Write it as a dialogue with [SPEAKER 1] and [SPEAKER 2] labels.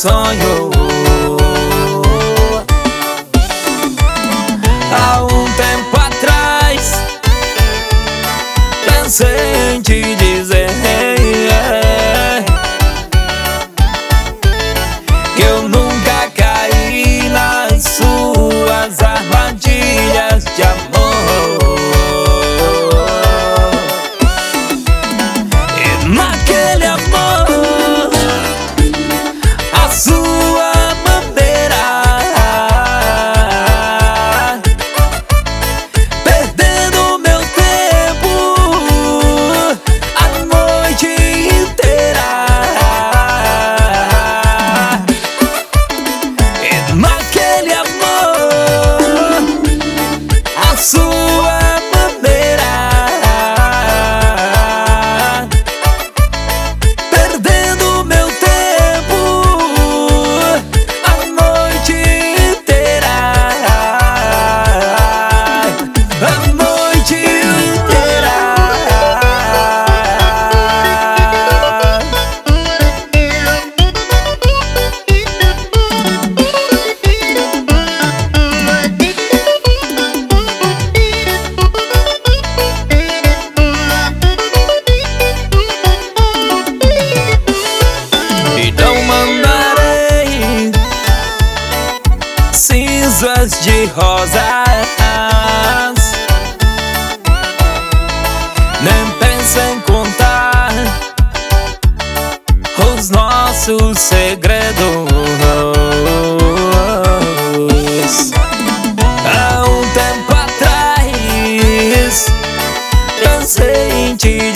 [SPEAKER 1] sonho. Há um tempo atrás pensei em te dizer que eu nunca caí nas suas armadilhas de amor. E naquele amor, a sua maneira, perdendo meu tempo a noite inteira. E naquele amor, a sua maneira, perdendo meu tempo a noite inteira. A noite inteira. Então mandarei cinzas de rosas, nem pensa em contar os nossos segredos. Há um tempo atrás pensei em te